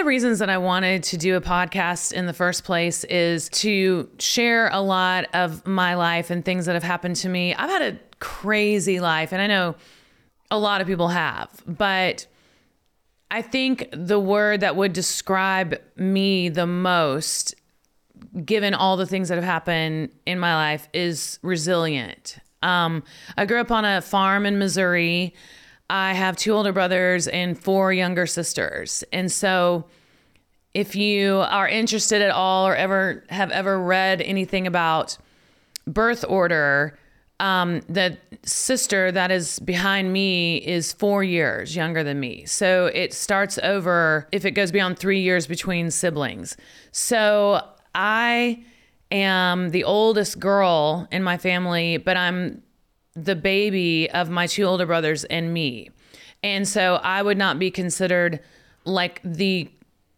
the reasons that I wanted to do a podcast in the first place is to share a lot of my life and things that have happened to me. I've had a crazy life, and I know a lot of people have, but I think the word that would describe me the most, given all the things that have happened in my life, is resilient. I grew up on a farm in Missouri. I have 2 older brothers and 4 younger sisters. And so if you are interested at all or have ever read anything about birth order, the sister that is behind me is 4 years younger than me. So it starts over if it goes beyond 3 years between siblings. So I am the oldest girl in my family, but I'm the baby of my 2 older brothers and me. And so I would not be considered like the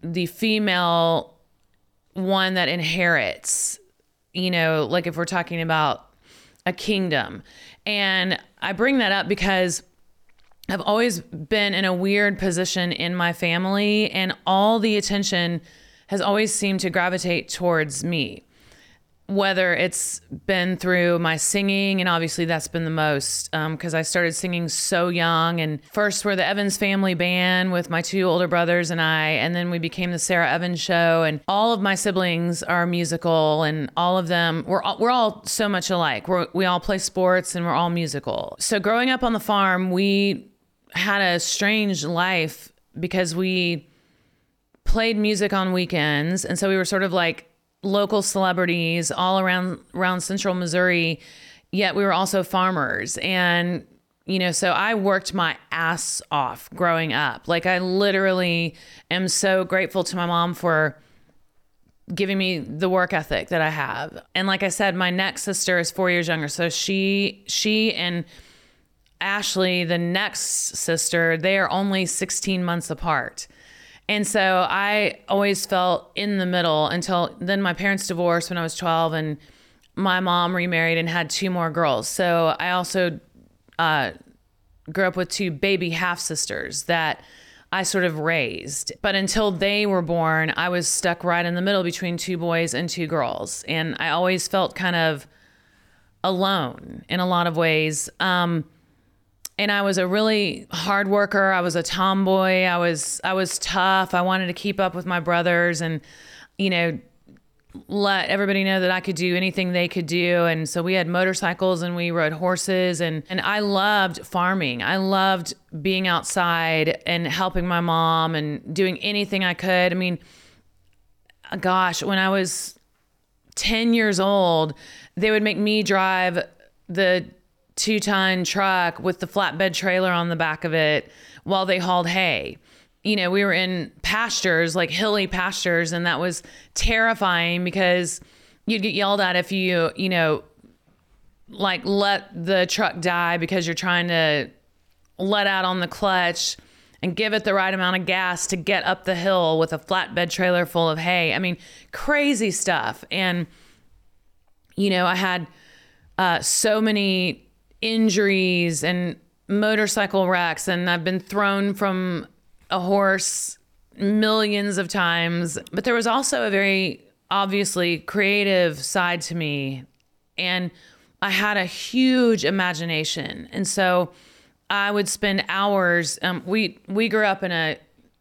female one that inherits, like if we're talking about a kingdom. And I bring that up because I've always been in a weird position in my family, and all the attention has always seemed to gravitate towards me, whether it's been through my singing, and obviously that's been the most, because I started singing so young. And first we're the Evans Family Band with my 2 older brothers and I, and then we became the Sarah Evans Show. And all of my siblings are musical, and all of them, we're all so much alike. We all play sports, and we're all musical. So growing up on the farm, we had a strange life because we played music on weekends, and so we were sort of like local celebrities all around central Missouri, yet we were also farmers. And, so I worked my ass off growing up. Like, I literally am so grateful to my mom for giving me the work ethic that I have. And like I said, my next sister is 4 years younger. So she and Ashley, the next sister, they are only 16 months apart. And so I always felt in the middle until then my parents divorced when I was 12, and my mom remarried and had 2 more girls. So I also grew up with 2 baby half sisters that I sort of raised. But until they were born, I was stuck right in the middle between 2 boys and 2 girls. And I always felt kind of alone in a lot of ways. And I was a really hard worker. I was a tomboy. I was tough. I wanted to keep up with my brothers and, let everybody know that I could do anything they could do. And so we had motorcycles and we rode horses, and I loved farming. I loved being outside and helping my mom and doing anything I could. I mean, gosh, when I was 10 years old, they would make me drive the 2-ton truck with the flatbed trailer on the back of it while they hauled hay. We were in pastures, like hilly pastures, and that was terrifying because you'd get yelled at if you like let the truck die because you're trying to let out on the clutch and give it the right amount of gas to get up the hill with a flatbed trailer full of hay. I mean, crazy stuff. And, I had so many injuries and motorcycle wrecks, and I've been thrown from a horse millions of times. But there was also a very obviously creative side to me, and I had a huge imagination. And so I would spend hours. We grew up in a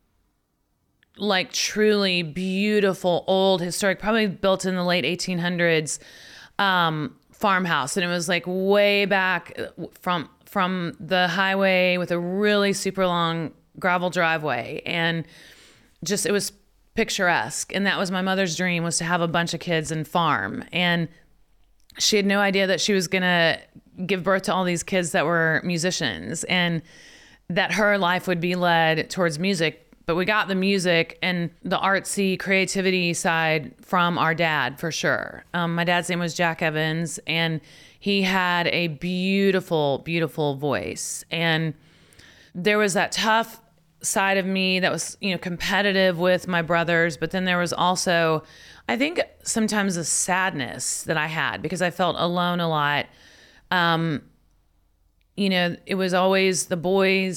like truly beautiful old historic, probably built in the late 1800s farmhouse, and it was like way back from the highway with a really super long gravel driveway, and just it was picturesque. And that was my mother's dream, was to have a bunch of kids and farm. And she had no idea that she was gonna give birth to all these kids that were musicians, and that her life would be led towards music. But we got the music and the artsy creativity side from our dad, for sure. My dad's name was Jack Evans, and he had a beautiful, beautiful voice. And there was that tough side of me that was, competitive with my brothers. But then there was also, I think, sometimes a sadness that I had because I felt alone a lot. It was always the boys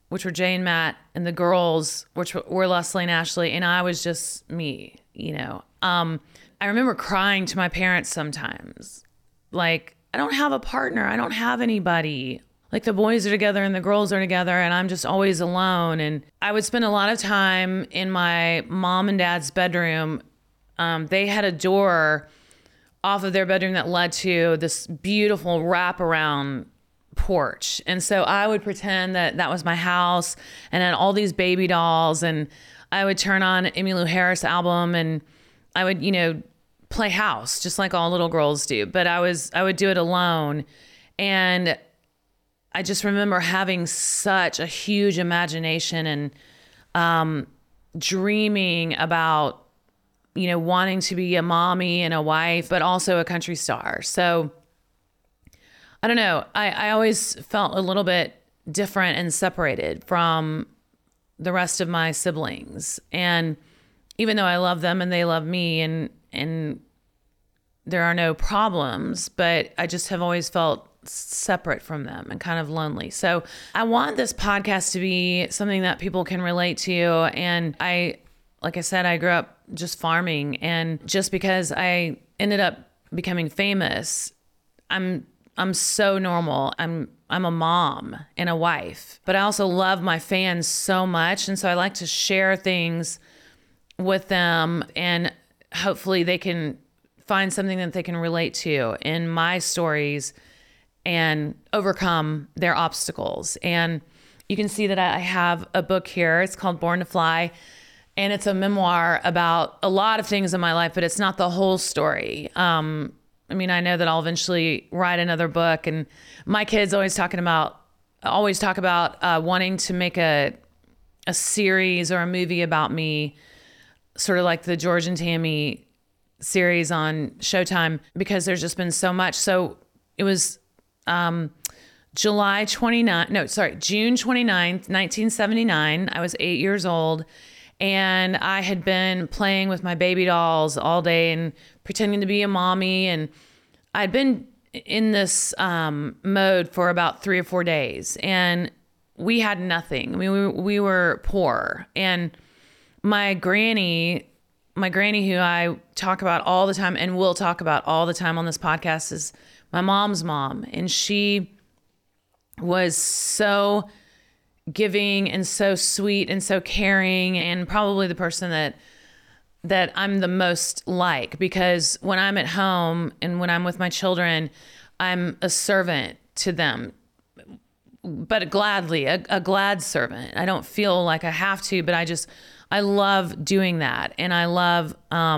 which were Jay and Matt, and the girls, which were Leslie and Ashley, and I was just me, you know. I remember crying to my parents sometimes. Like, I don't have a partner. I don't have anybody. Like, the boys are together and the girls are together, and I'm just always alone. And I would spend a lot of time in my mom and dad's bedroom. They had a door off of their bedroom that led to this beautiful wraparound porch. And so I would pretend that that was my house and had all these baby dolls, and I would turn on Emmylou Harris album, and I would, you know, play house just like all little girls do. But I would do it alone. And I just remember having such a huge imagination and dreaming about, you know, wanting to be a mommy and a wife, but also a country star. So I don't know. I always felt a little bit different and separated from the rest of my siblings. And even though I love them and they love me and there are no problems, but I just have always felt separate from them and kind of lonely. So I want this podcast to be something that people can relate to. And like I said, I grew up just farming, and just because I ended up becoming famous, I'm so normal. I'm a mom and a wife, but I also love my fans so much. And so I like to share things with them, and hopefully they can find something that they can relate to in my stories and overcome their obstacles. And you can see that I have a book here. It's called Born to Fly. And it's a memoir about a lot of things in my life, but it's not the whole story. I mean, I know that I'll eventually write another book, and my kids always talk about wanting to make a series or a movie about me, sort of like the George and Tammy series on Showtime, because there's just been so much. So it was June 29th, 1979. I was 8 years old, and I had been playing with my baby dolls all day and pretending to be a mommy. And I'd been in this mode for about 3 or 4 days, and we had nothing. I mean, we were poor. And my granny, who I talk about all the time and will talk about all the time on this podcast, is my mom's mom. And she was so giving and so sweet and so caring, and probably the person that I'm the most like, because when I'm at home and when I'm with my children, I'm a servant to them, but gladly, a glad servant. I don't feel like I have to, but I love doing that. And I love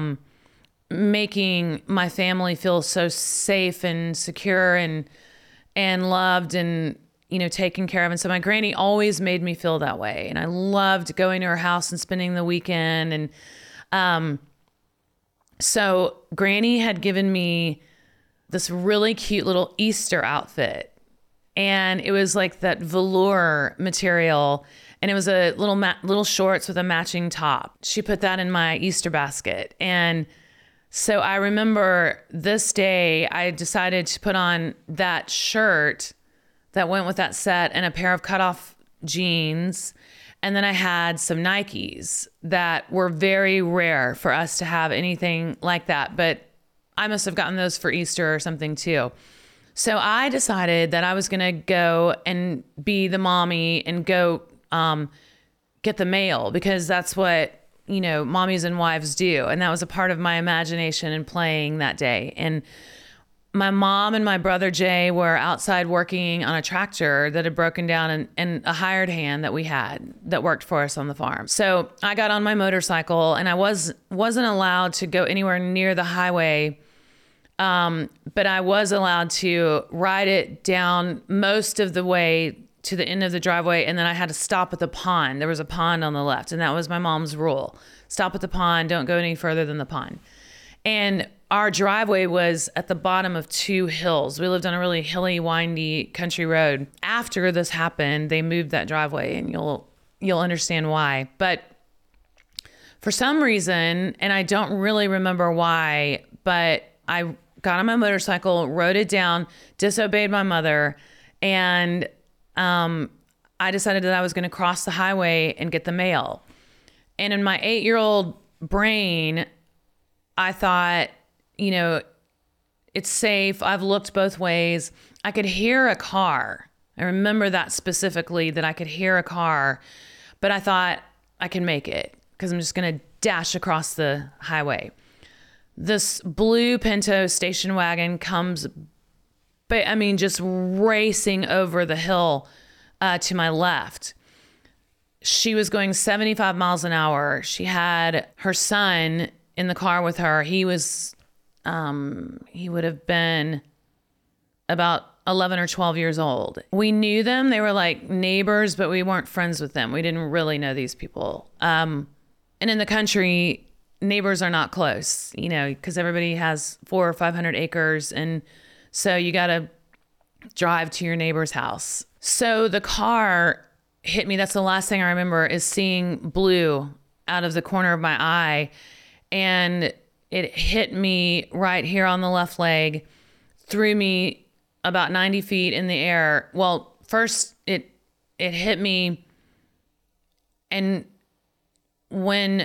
making my family feel so safe and secure and loved and, you know, taken care of. And so my granny always made me feel that way. And I loved going to her house and spending the weekend. And so Granny had given me this really cute little Easter outfit. And it was like that velour material. And it was a little shorts with a matching top. She put that in my Easter basket. And so I remember this day, I decided to put on that shirt that went with that set and a pair of cutoff jeans. And then I had some Nikes that were very rare for us to have anything like that. But I must have gotten those for Easter or something too. So I decided that I was going to go and be the mommy and go get the mail, because that's what, you know, mommies and wives do. And that was a part of my imagination and playing that day. And my mom and my brother Jay were outside working on a tractor that had broken down, and a hired hand that we had that worked for us on the farm. So I got on my motorcycle, and I wasn't allowed to go anywhere near the highway, but I was allowed to ride it down most of the way to the end of the driveway, and then I had to stop at the pond. There was a pond on the left, and that was my mom's rule. Stop at the pond, don't go any further than the pond. And our driveway was at the bottom of 2 hills. We lived on a really hilly, windy country road. After this happened, they moved that driveway, and you'll understand why. But for some reason, and I don't really remember why, but I got on my motorcycle, rode it down, disobeyed my mother, and I I decided that I was going to cross the highway and get the mail. And in my 8-year-old brain, I thought, it's safe. I've looked both ways. I could hear a car. I remember that specifically, that I could hear a car, but I thought I can make it because I'm just going to dash across the highway. This blue Pinto station wagon comes, just racing over the hill to my left. She was going 75 miles an hour. She had her son in the car with her. He was, he would have been about 11 or 12 years old. We knew them. They were like neighbors, but we weren't friends with them. We didn't really know these people. And in the country, neighbors are not close, because everybody has 400 or 500 acres. And so you got to drive to your neighbor's house. So the car hit me. That's the last thing I remember, is seeing blue out of the corner of my eye. And it hit me right here on the left leg, threw me about 90 feet in the air. Well, first it hit me, and when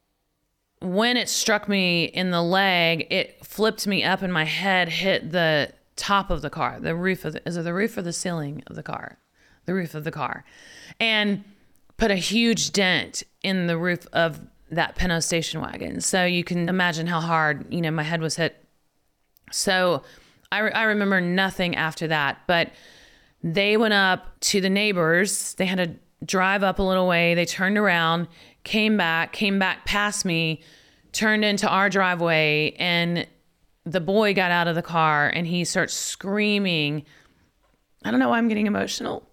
it struck me in the leg, it flipped me up and my head hit the top of the car, the roof of is it the roof or the ceiling of the car? The roof of the car, and put a huge dent in the roof of that Pinto station wagon. So you can imagine how hard, my head was hit. So I remember nothing after that, but they went up to the neighbors. They had to drive up a little way. They turned around, came back past me, turned into our driveway, and the boy got out of the car and he starts screaming. I don't know why I'm getting emotional.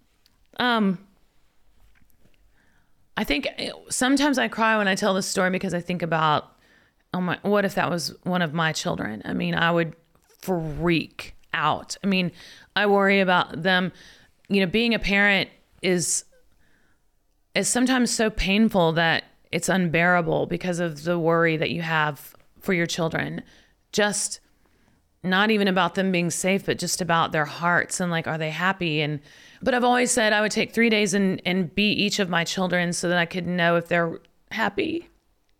I think sometimes I cry when I tell this story because I think about, what if that was one of my children? I would freak out. I worry about them. Being a parent is sometimes so painful that it's unbearable because of the worry that you have for your children. Just not even about them being safe, but just about their hearts and are they happy? But I've always said I would take 3 days and be each of my children so that I could know if they're happy.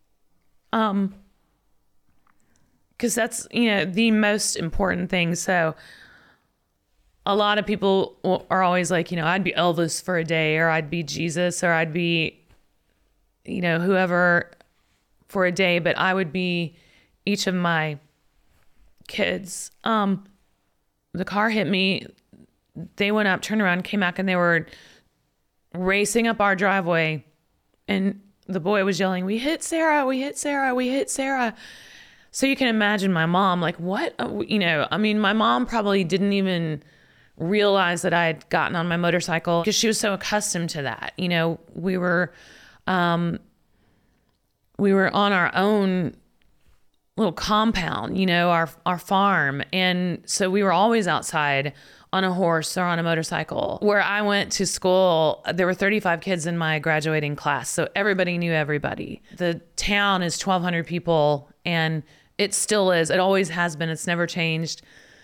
Because that's, the most important thing. So a lot of people are always like, I'd be Elvis for a day, or I'd be Jesus, or I'd be, whoever for a day, but I would be each of my kids. The car hit me. They went up, turned around, came back, and they were racing up our driveway. And the boy was yelling, "We hit Sarah, we hit Sarah, we hit Sarah." So you can imagine my mom, what? My mom probably didn't even realize that I had gotten on my motorcycle because she was so accustomed to that. We were on our own little compound, our farm. And so we were always outside on a horse or on a motorcycle. Where I went to school, there were 35 kids in my graduating class. So everybody knew everybody. The town is 1,200 people, and it still is. It always has been. It's never changed.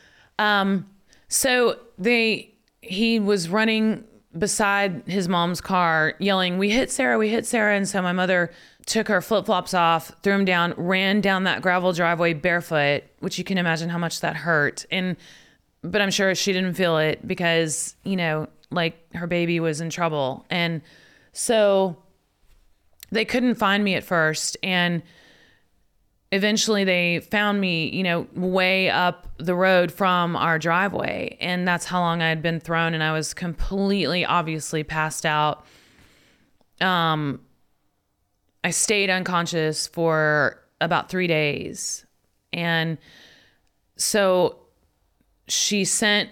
So he was running beside his mom's car yelling, "We hit Sarah, we hit Sarah." And so my mother took her flip-flops off, threw them down, ran down that gravel driveway barefoot, which you can imagine how much that hurt. But I'm sure she didn't feel it because, her baby was in trouble. And so they couldn't find me at first. And eventually they found me, way up the road from our driveway. And that's how long I had been thrown. And I was completely, obviously passed out. I stayed unconscious for about 3 days. And so she sent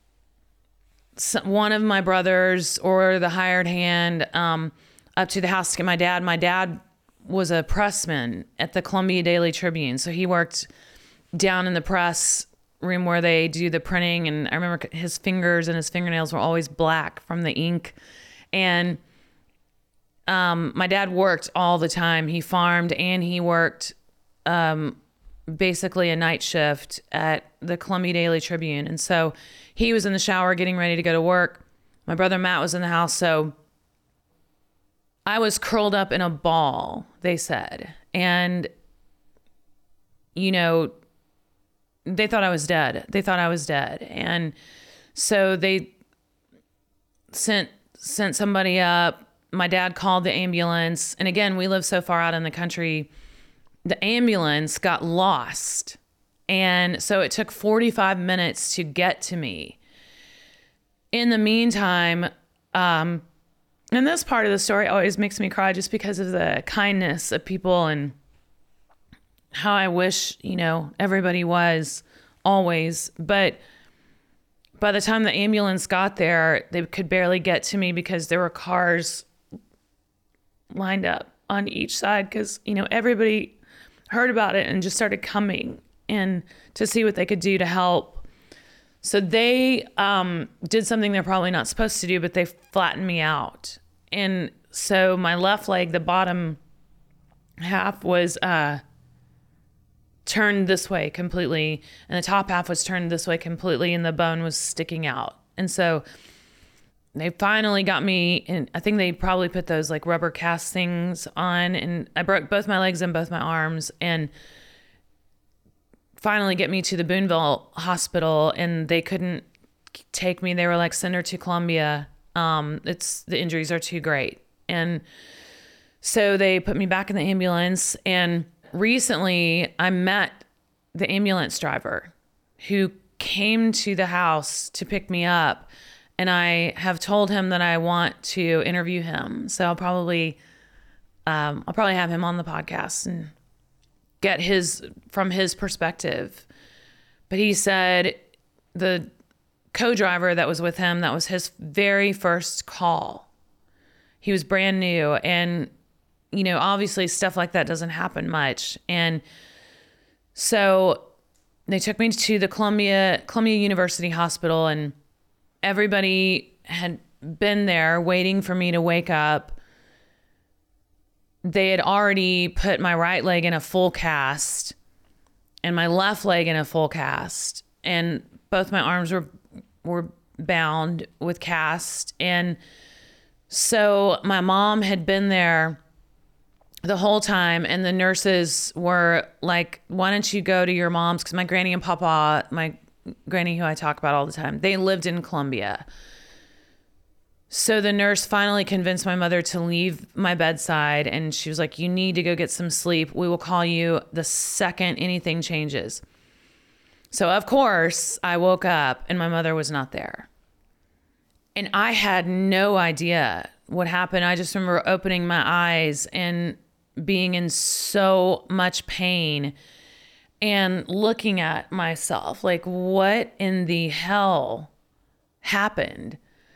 one of my brothers or the hired hand up to the house to get my dad. My dad was a pressman at the Columbia Daily Tribune. So he worked down in the press room where they do the printing. And I remember his fingers and his fingernails were always black from the ink. And my dad worked all the time. He farmed and he worked basically a night shift at the Columbia Daily Tribune. And so he was in the shower getting ready to go to work. My brother Matt was in the house. So I was curled up in a ball, they said. And, you know, they thought I was dead. And so they sent somebody up. My dad called the ambulance. And again, we live so far out in the country, the ambulance got lost. And so it took 45 minutes to get to me. In the meantime, and this part of the story always makes me cry just because of the kindness of people and how I wish, you know, everybody was always. But by the time the ambulance got there, they could barely get to me because there were cars lined up on each side because, you know, everybody heard about it and just started coming in to see what they could do to help. So they did something they're probably not supposed to do, but they flattened me out. And so my left leg, the bottom half was turned this way completely, and the top half was turned this way completely, and the bone was sticking out. And so they finally got me, and I think they probably put those like rubber cast things on, and I broke both my legs and both my arms, and finally get me to the Boonville hospital, and they couldn't take me. They were like, send her to Columbia. The injuries are too great. And so they put me back in the ambulance, and recently I met the ambulance driver who came to the house to pick me up. And I have told him that I want to interview him. So I'll probably have him on the podcast and get from his perspective. But he said the co-driver that was with him, that was his very first call. He was brand new. And, you know, obviously stuff like that doesn't happen much. And so they took me to the Columbia University Hospital, and everybody had been there waiting for me to wake up. They had already put my right leg in a full cast and my left leg in a full cast. And both my arms were bound with cast. And so my mom had been there the whole time, and the nurses were like, why don't you go to your mom's? Because my granny and papa, my granny who I talk about all the time, they lived in Columbia. So the nurse finally convinced my mother to leave my bedside, and she was like, you need to go get some sleep. We will call you the second anything changes. So of course I woke up and my mother was not there. And I had no idea what happened. I just remember opening my eyes and being in so much pain and looking at myself like, what in the hell happened?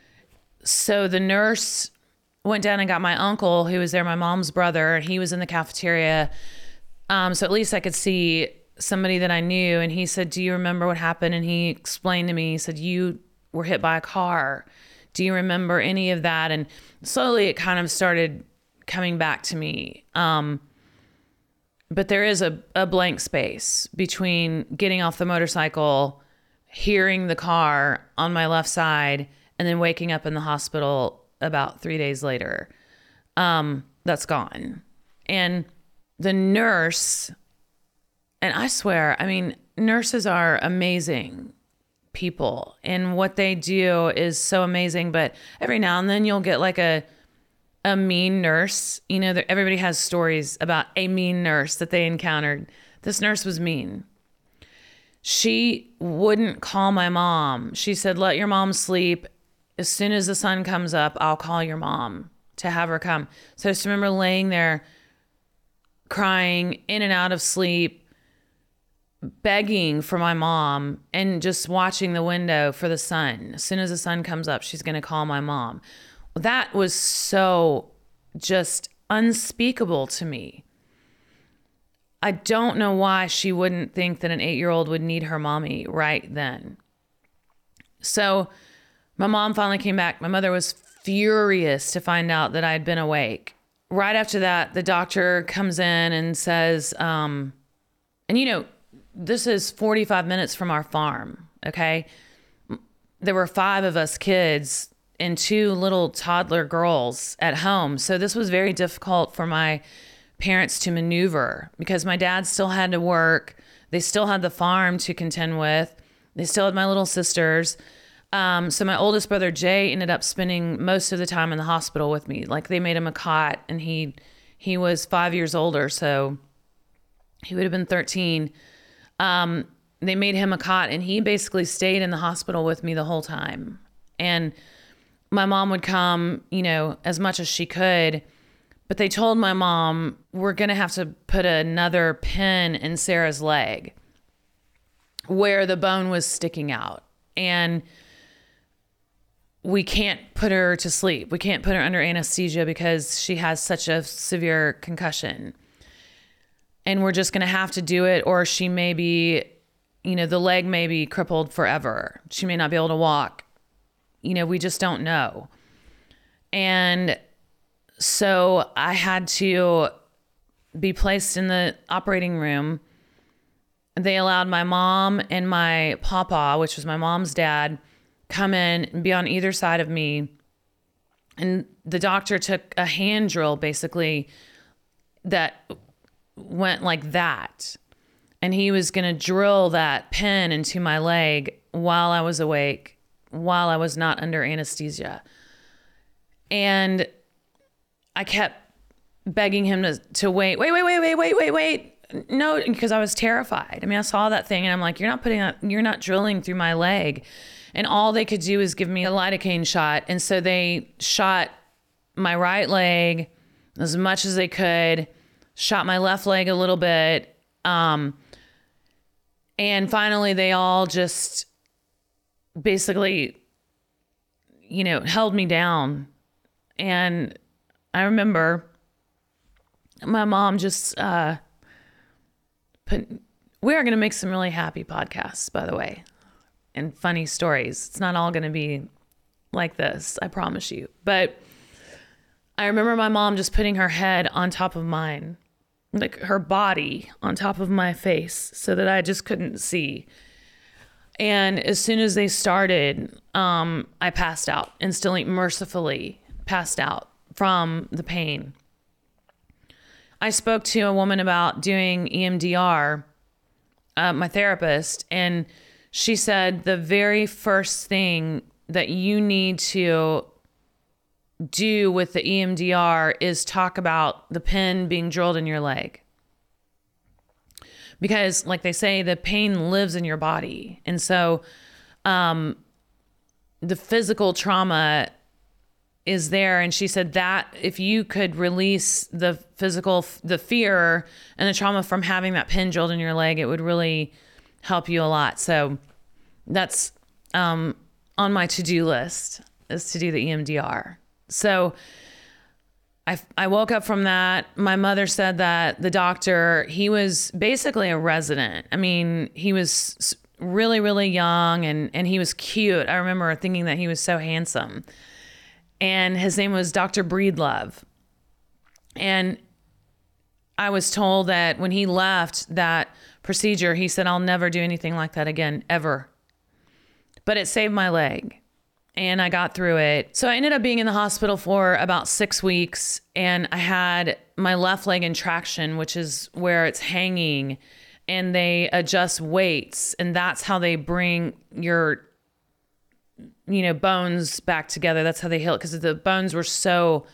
So the nurse went down and got my uncle, who was there, my mom's brother, and he was in the cafeteria. So at least I could see somebody that I knew. And he said, do you remember what happened? And he explained to me, he said, you were hit by a car. Do you remember any of that? And slowly it kind of started coming back to me. But there is a blank space between getting off the motorcycle, hearing the car on my left side, and then waking up in the hospital about 3 days later. That's gone. And the nurse, and I swear, I mean, nurses are amazing people, and what they do is so amazing. But every now and then you'll get like a mean nurse. You know, everybody has stories about a mean nurse that they encountered. This nurse was mean. She wouldn't call my mom. She said, let your mom sleep. As soon as the sun comes up, I'll call your mom to have her come. So I just remember laying there crying, in and out of sleep, begging for my mom, and just watching the window for the sun. As soon as the sun comes up, she's going to call my mom. That was so just unspeakable to me. I don't know why she wouldn't think that an 8-year-old would need her mommy right then. So my mom finally came back. My mother was furious to find out that I'd been awake. Right after that, the doctor comes in and says, and you know, this is 45 minutes from our farm, okay? There were 5 of us kids and two little toddler girls at home. So this was very difficult for my parents to maneuver because my dad still had to work. They still had the farm to contend with. They still had my little sisters. So my oldest brother, Jay, ended up spending most of the time in the hospital with me. Like they made him a cot, and he was 5 years older. So he would have been 13. They made him a cot, and he basically stayed in the hospital with me the whole time. And my mom would come, as much as she could. But they told my mom, we're going to have to put another pin in Sarah's leg where the bone was sticking out. And we can't put her to sleep. We can't put her under anesthesia because she has such a severe concussion. And we're just going to have to do it, or she may be, the leg may be crippled forever. She may not be able to walk. We just don't know. And so I had to be placed in the operating room. They allowed my mom and my papa, which was my mom's dad, come in and be on either side of me. And the doctor took a hand drill, basically, that went like that. And he was going to drill that pin into my leg while I was awake, while I was not under anesthesia. And I kept begging him to wait. No, because I was terrified. I mean, I saw that thing and I'm like, you're not drilling through my leg. And all they could do is give me a lidocaine shot. And so they shot my right leg as much as they could, shot my left leg a little bit. And finally they all just basically, held me down. And I remember my mom just we are going to make some really happy podcasts, by the way, and funny stories. It's not all going to be like this, I promise you. But I remember my mom just putting her head on top of mine, like her body on top of my face so that I just couldn't see. And as soon as they started, I passed out, instantly, mercifully passed out from the pain. I spoke to a woman about doing EMDR, my therapist, and she said the very first thing that you need to do with the EMDR is talk about the pin being drilled in your leg. Because like they say, the pain lives in your body. And so the physical trauma is there. And she said that if you could release the fear and the trauma from having that pin drilled in your leg, it would really help you a lot. So that's on my to-do list, is to do the EMDR. So I woke up from that. My mother said that the doctor, he was basically a resident. I mean, he was really, really young and he was cute. I remember thinking that he was so handsome. And his name was Dr. Breedlove. And I was told that when he left that procedure, he said, I'll never do anything like that again, ever. But it saved my leg. And I got through it. So I ended up being in the hospital for about 6 weeks, and I had my left leg in traction, which is where it's hanging, and they adjust weights, and that's how they bring your, bones back together. That's how they heal it, because the bones were so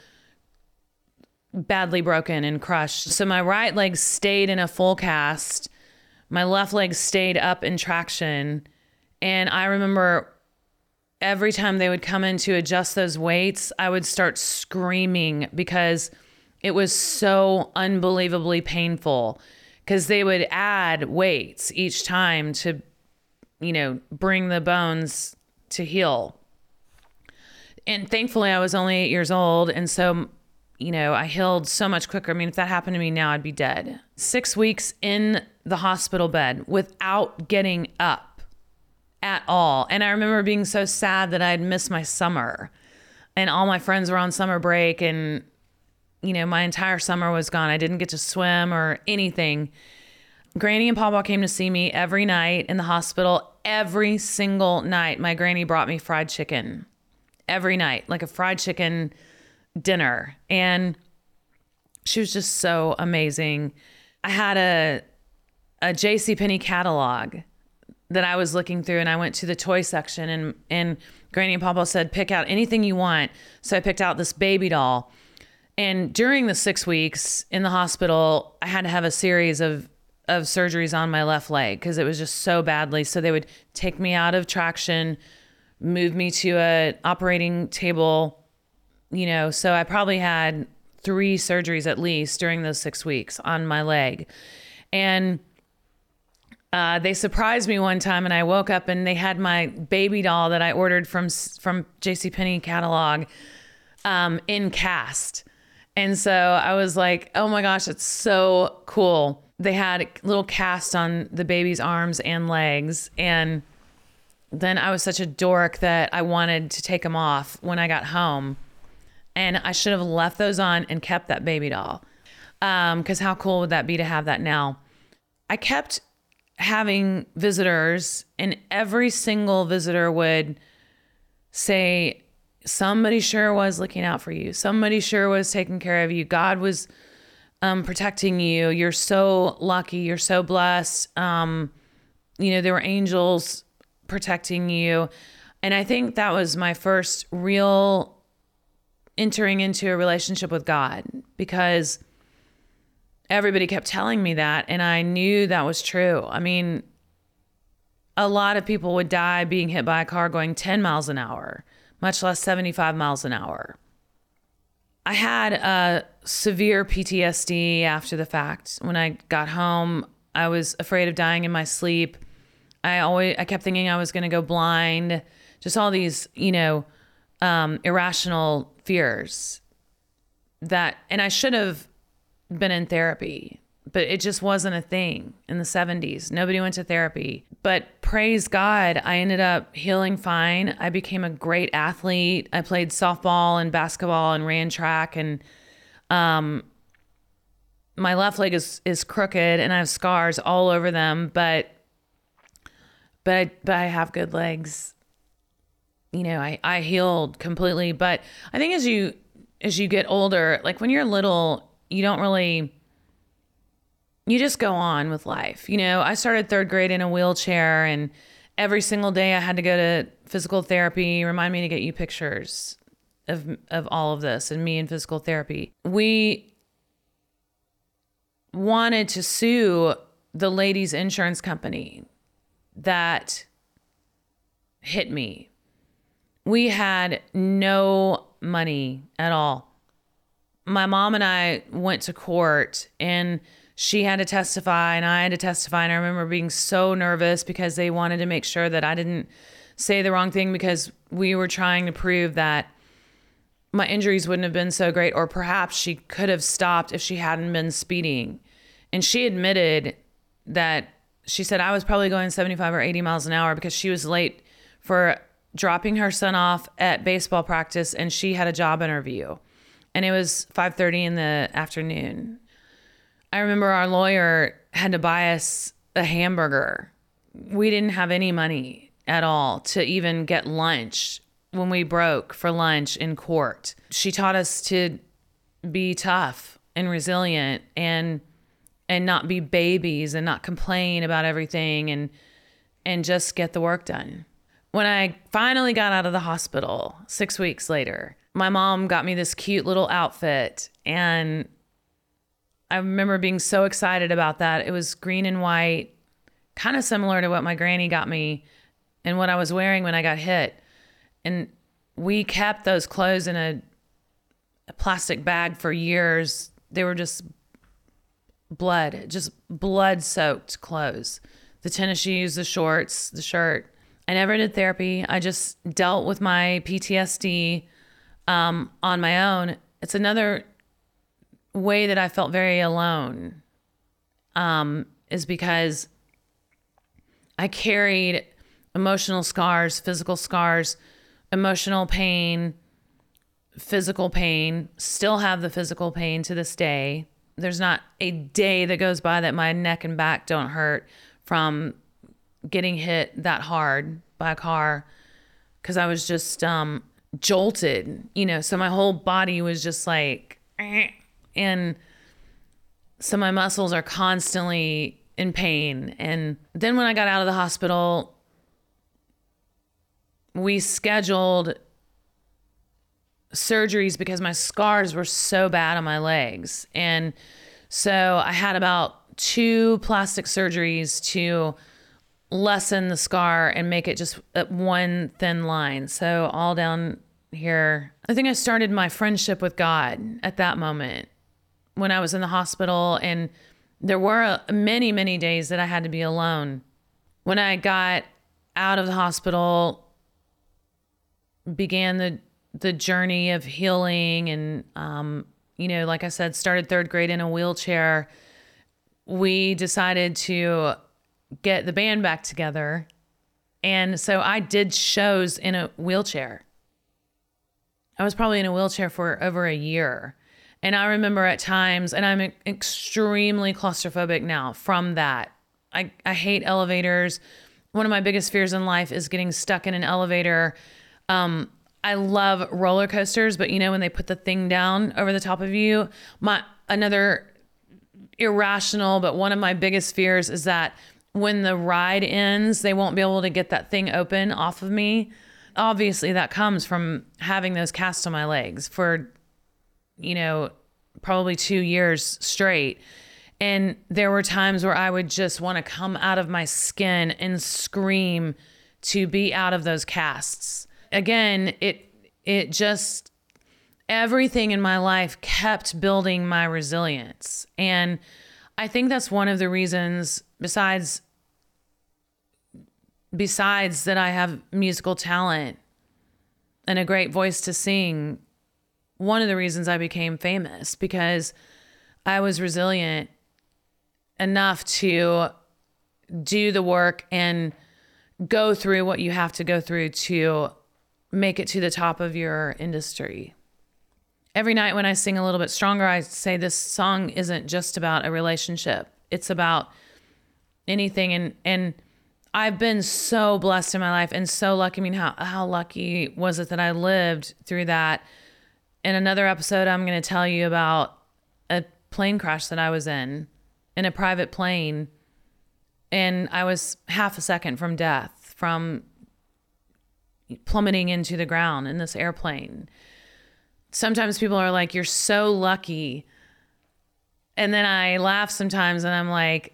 badly broken and crushed. So my right leg stayed in a full cast. My left leg stayed up in traction. And I remember every time they would come in to adjust those weights, I would start screaming because it was so unbelievably painful, because they would add weights each time to, bring the bones to heal. And thankfully I was only 8 years old. And so, I healed so much quicker. I mean, if that happened to me now, I'd be dead. 6 weeks in the hospital bed without getting up at all. And I remember being so sad that I'd missed my summer and all my friends were on summer break, and, my entire summer was gone. I didn't get to swim or anything. Granny and Papa came to see me every night in the hospital. Every single night, my granny brought me fried chicken. every night, like a fried chicken dinner. And she was just so amazing. I had a JCPenney catalog that I was looking through, and I went to the toy section, and Granny and Papa said, pick out anything you want. So I picked out this baby doll. And during the 6 weeks in the hospital, I had to have a series of surgeries on my left leg because it was just so badly. So they would take me out of traction, move me to a operating table, so I probably had 3 surgeries at least during those 6 weeks on my leg. And they surprised me one time, and I woke up and they had my baby doll that I ordered from JCPenney catalog in cast. And so I was like, oh my gosh, it's so cool. They had a little cast on the baby's arms and legs. And then I was such a dork that I wanted to take them off when I got home. And I should have left those on and kept that baby doll. Because how cool would that be to have that now? I kept having visitors, and every single visitor would say, somebody sure was looking out for you. Somebody sure was taking care of you. God was protecting you. You're so lucky. You're so blessed. There were angels protecting you. And I think that was my first real entering into a relationship with God, because everybody kept telling me that, and I knew that was true. I mean, a lot of people would die being hit by a car going 10 miles an hour, much less 75 miles an hour. I had a severe PTSD after the fact. When I got home, I was afraid of dying in my sleep. I kept thinking I was going to go blind. Just all these, irrational fears and I should have been in therapy, but it just wasn't a thing in the 70s. Nobody went to therapy, but praise God, I ended up healing fine. I became a great athlete. I played softball and basketball and ran track, and my left leg is crooked and I have scars all over them, but I have good legs. I healed completely. But I think as you get older, like when you're little, you just go on with life. I started 3rd grade in a wheelchair, and every single day I had to go to physical therapy. Remind me to get you pictures of all of this and me in physical therapy. We wanted to sue the lady's insurance company that hit me. We had no money at all. My mom and I went to court, and she had to testify and I had to testify. And I remember being so nervous because they wanted to make sure that I didn't say the wrong thing, because we were trying to prove that my injuries wouldn't have been so great, or perhaps she could have stopped if she hadn't been speeding. And she admitted that she said I was probably going 75 or 80 miles an hour because she was late for dropping her son off at baseball practice, and she had a job interview, and it was 5:30 in the afternoon. I remember our lawyer had to buy us a hamburger. We didn't have any money at all to even get lunch when we broke for lunch in court. She taught us to be tough and resilient and not be babies and not complain about everything and just get the work done. When I finally got out of the hospital 6 weeks later, my mom got me this cute little outfit, and I remember being so excited about that. It was green and white, kind of similar to what my granny got me and what I was wearing when I got hit. And we kept those clothes in a plastic bag for years. They were just blood-soaked clothes. The tennis shoes, the shorts, the shirt. I never did therapy. I just dealt with my PTSD on my own. It's another way that I felt very alone, is because I carried emotional scars, physical scars, emotional pain, physical pain, still have the physical pain to this day. There's not a day that goes by that my neck and back don't hurt from getting hit that hard by a car, because I was just jolted, so my whole body was just like, and so my muscles are constantly in pain. And then when I got out of the hospital, we scheduled surgeries because my scars were so bad on my legs. And so I had about 2 plastic surgeries to lessen the scar and make it just one thin line. So all down here, I think I started my friendship with God at that moment when I was in the hospital. And there were many, many days that I had to be alone. When I got out of the hospital, began the journey of healing and, like I said, started 3rd grade in a wheelchair. We decided to get the band back together. And so I did shows in a wheelchair. I was probably in a wheelchair for over a year. And I remember at times, and I'm extremely claustrophobic now from that. I hate elevators. One of my biggest fears in life is getting stuck in an elevator. I love roller coasters, but when they put the thing down over the top of you, another irrational, but one of my biggest fears is that when the ride ends, they won't be able to get that thing open off of me. Obviously that comes from having those casts on my legs for, probably 2 years straight. And there were times where I would just want to come out of my skin and scream to be out of those casts. Again, it just, everything in my life kept building my resilience. And I think that's one of the reasons, besides that I have musical talent and a great voice to sing, one of the reasons I became famous, because I was resilient enough to do the work and go through what you have to go through to make it to the top of your industry. Every night when I sing A Little Bit Stronger, I say this song isn't just about a relationship. It's about anything. And I've been so blessed in my life and so lucky. I mean, how lucky was it that I lived through that? In another episode, I'm going to tell you about a plane crash that I was in a private plane. And I was half a second from death, from plummeting into the ground in this airplane. Sometimes people are like, you're so lucky. And then I laugh sometimes and I'm like,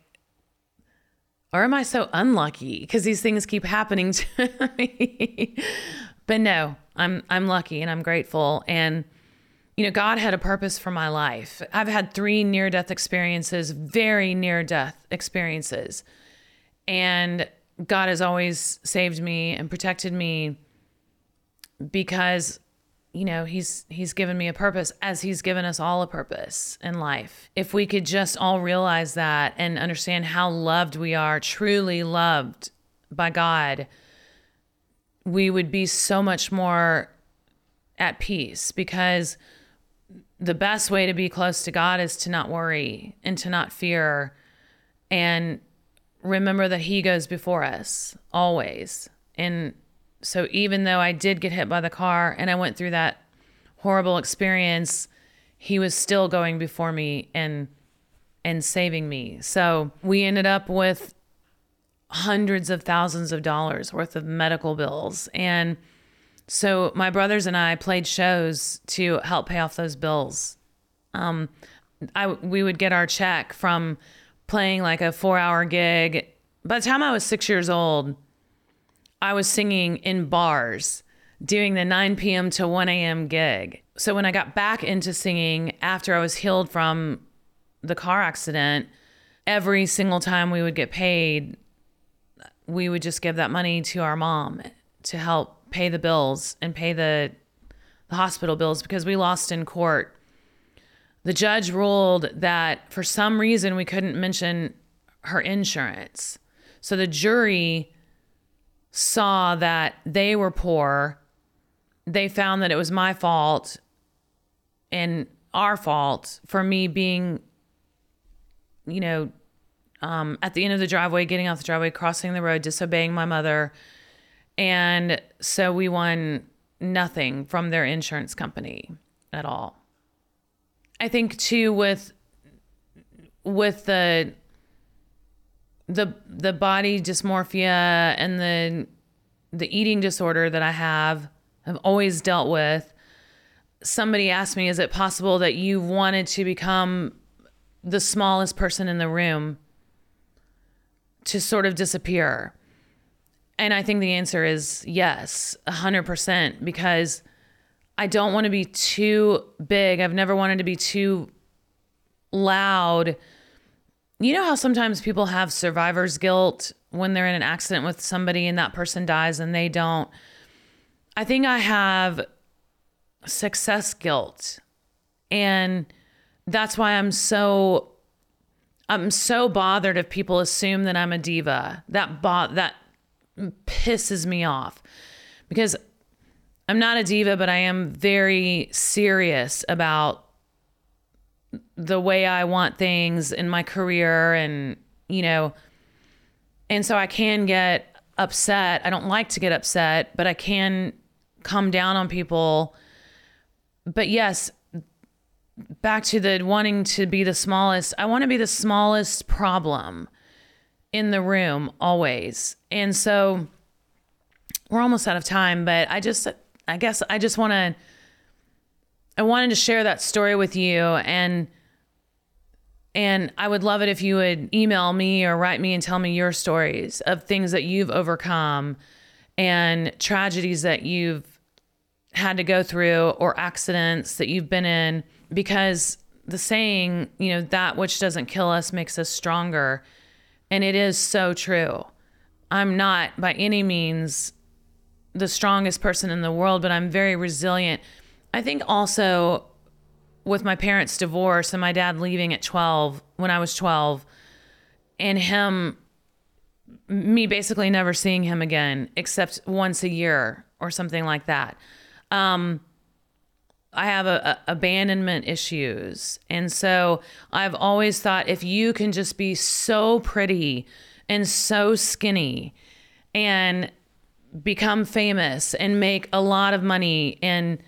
or am I so unlucky? Because these things keep happening to me. But no, I'm lucky and I'm grateful. And, God had a purpose for my life. I've had 3 near-death experiences, very near-death experiences. And God has always saved me and protected me because, he's given me a purpose, as he's given us all a purpose in life. If we could just all realize that and understand how loved we are, truly loved by God, we would be so much more at peace, because the best way to be close to God is to not worry and to not fear, and remember that he goes before us always. And so even though I did get hit by the car and I went through that horrible experience, he was still going before me and saving me. So we ended up with hundreds of thousands of dollars worth of medical bills. And so my brothers and I played shows to help pay off those bills. We would get our check from playing like a 4-hour gig. By the time I was 6 years old, I was singing in bars, doing the 9 p.m. to 1 a.m. gig. So when I got back into singing after I was healed from the car accident, every single time we would get paid, we would just give that money to our mom to help pay the bills and pay the hospital bills, because we lost in court. The judge ruled that for some reason we couldn't mention her insurance. So the jury saw that they were poor. They found that it was my fault and our fault for me being, at the end of the driveway, getting off the driveway, crossing the road, disobeying my mother. And so we won nothing from their insurance company at all. I think too with the body dysmorphia and the eating disorder that I've always dealt with. Somebody asked me, is it possible that you wanted to become the smallest person in the room to sort of disappear? And I think the answer is yes, 100%, because I don't want to be too big. I've never wanted to be too loud. You know how sometimes people have survivor's guilt when they're in an accident with somebody and that person dies and they don't? I think I have success guilt. And that's why I'm so bothered if people assume that I'm a diva. That pisses me off, because I'm not a diva, but I am very serious about the way I want things in my career, and so I can get upset. I don't like to get upset, but I can come down on people. But yes, back to the wanting to be the smallest. I want to be the smallest problem in the room always. And so we're almost out of time, but I wanted to share that story with you, and I would love it if you would email me or write me and tell me your stories of things that you've overcome and tragedies that you've had to go through or accidents that you've been in, because the saying, that which doesn't kill us makes us stronger. And it is so true. I'm not by any means the strongest person in the world, but I'm very resilient. I think also with my parents' divorce and my dad leaving at 12, when I was 12, and me basically never seeing him again, except once a year or something like that. I have abandonment issues. And so I've always thought, if you can just be so pretty and so skinny and become famous and make a lot of money and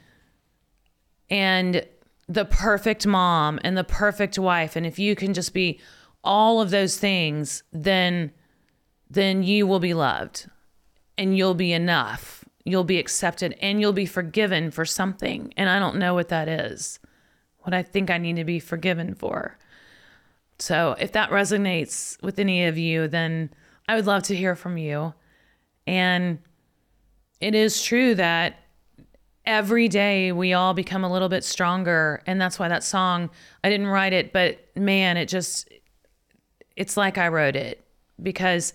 the perfect mom and the perfect wife, and if you can just be all of those things, then you will be loved and you'll be enough. You'll be accepted and you'll be forgiven for something. And I don't know what that is, what I think I need to be forgiven for. So if that resonates with any of you, then I would love to hear from you. And it is true that every day we all become a little bit stronger. And that's why that song, I didn't write it, but man, it's like I wrote it, because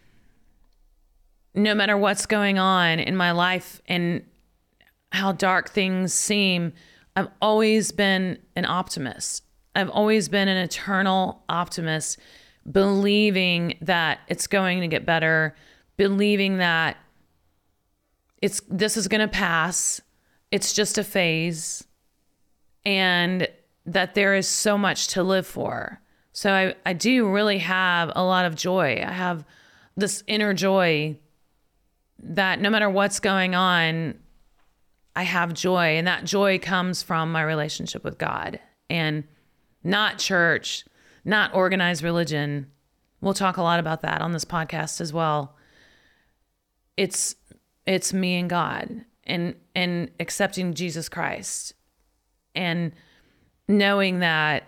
no matter what's going on in my life and how dark things seem, I've always been an optimist. I've always been an eternal optimist, believing that it's going to get better, believing that this is going to pass. It's just a phase, and that there is so much to live for. So I do really have a lot of joy. I have this inner joy that no matter what's going on, I have joy. And that joy comes from my relationship with God, and not church, not organized religion. We'll talk a lot about that on this podcast as well. It's me and God, and accepting Jesus Christ, and knowing that,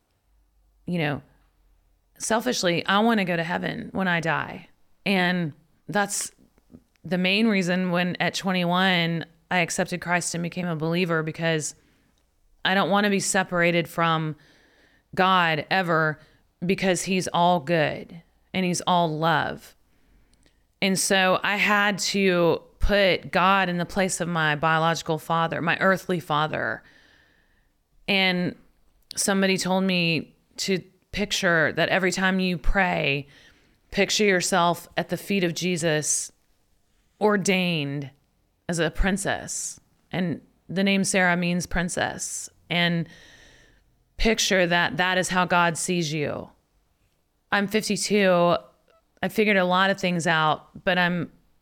selfishly, I want to go to heaven when I die. And that's the main reason when at 21, I accepted Christ and became a believer, because I don't want to be separated from God ever, because he's all good and he's all love. And so I had to put God in the place of my biological father, my earthly father. And somebody told me to picture that every time you pray, picture yourself at the feet of Jesus, ordained as a princess. And the name Sarah means princess. And picture that is how God sees you. I'm 52. I figured a lot of things out, but I'm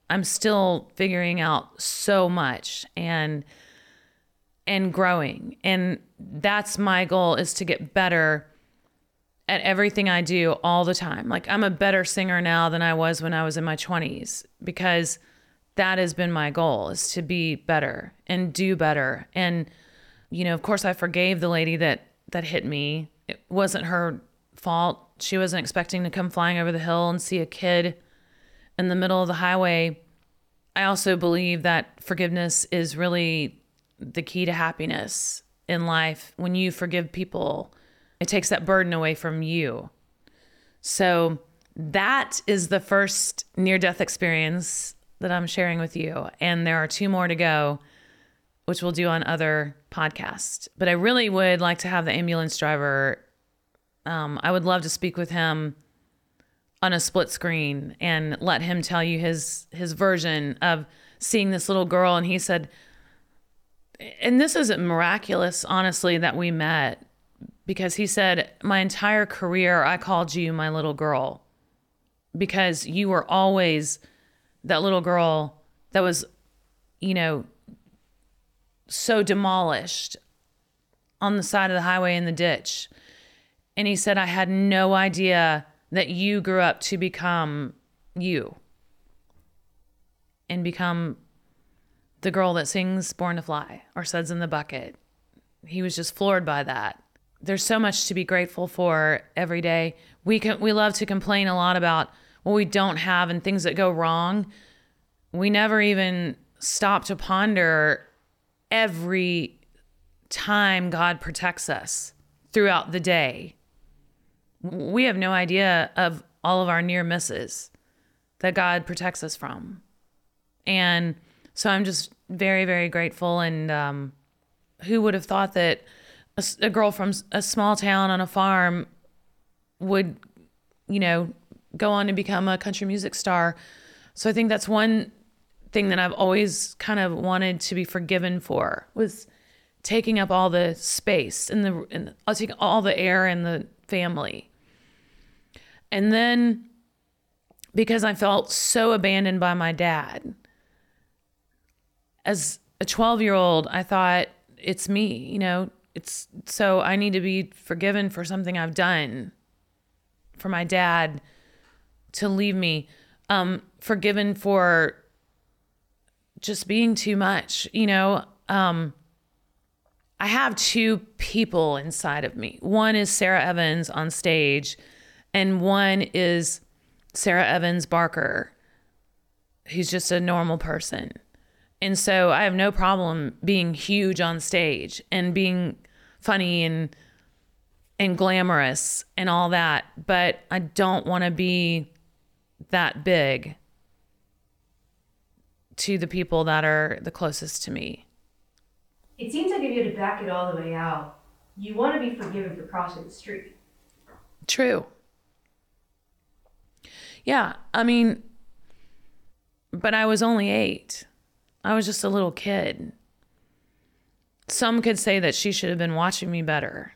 I'm still figuring out so much and growing. And that's my goal, is to get better at everything I do all the time. Like, I'm a better singer now than I was when I was in my 20s, because that has been my goal, is to be better and do better. And, of course I forgave the lady that hit me. It wasn't her fault. She wasn't expecting to come flying over the hill and see a kid in the middle of the highway. I also believe that forgiveness is really the key to happiness in life. When you forgive people, it takes that burden away from you. So that is the first near-death experience that I'm sharing with you. And there are 2 more to go, which we'll do on other podcasts. But I really would like to have the ambulance driver. I would love to speak with him on a split screen and let him tell you his version of seeing this little girl. And he said, and this isn't miraculous, honestly, that we met, because he said, my entire career, I called you my little girl, because you were always that little girl that was, so demolished on the side of the highway in the ditch. And he said, I had no idea that you grew up to become you and become the girl that sings Born to Fly or Suds in the Bucket. He was just floored by that. There's so much to be grateful for every day. We love to complain a lot about what we don't have and things that go wrong. We never even stop to ponder every time God protects us throughout the day. We have no idea of all of our near misses that God protects us from. And so I'm just very, very grateful. And who would have thought that a girl from a small town on a farm would, go on to become a country music star. So I think that's one thing that I've always kind of wanted to be forgiven for, was taking up all the space and I'll take all the air in the family. And then, because I felt so abandoned by my dad, as a 12-year-old, I thought, it's me, so I need to be forgiven for something I've done for my dad to leave me, forgiven for just being too much. I have 2 people inside of me. One is Sarah Evans on stage, and one is Sarah Evans Barker, who's just a normal person. And so I have no problem being huge on stage and being funny and glamorous and all that, but I don't want to be that big to the people that are the closest to me. It seems like if you had to back it all the way out, you want to be forgiven for crossing the street. True. Yeah, but I was only 8. I was just a little kid. Some could say that she should have been watching me better.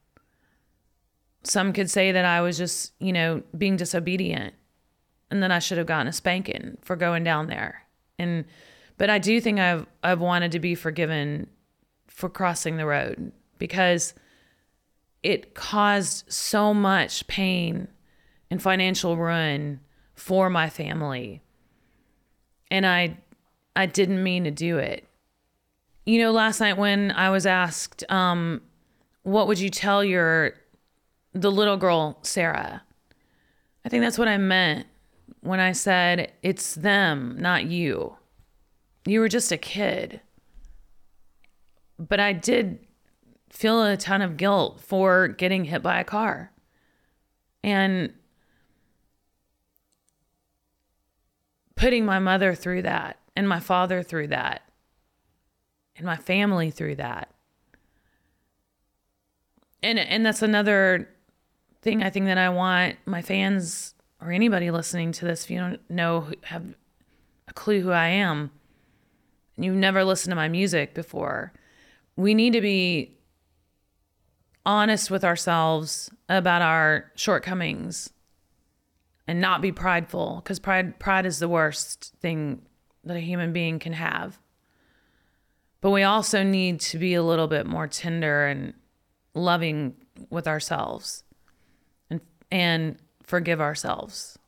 Some could say that I was just, being disobedient, and then I should have gotten a spanking for going down there. But I do think I've wanted to be forgiven for crossing the road, because it caused so much pain and financial ruin for my family. And I didn't mean to do it. Last night when I was asked, what would you tell the little girl, Sarah? I think that's what I meant when I said, it's them, not you. You were just a kid. But I did feel a ton of guilt for getting hit by a car. And putting my mother through that, and my father through that, and my family through that. And that's another thing I think that I want my fans or anybody listening to this, if you don't have a clue who I am, and you've never listened to my music before, we need to be honest with ourselves about our shortcomings, and not be prideful, because pride is the worst thing that a human being can have. But we also need to be a little bit more tender and loving with ourselves and forgive ourselves.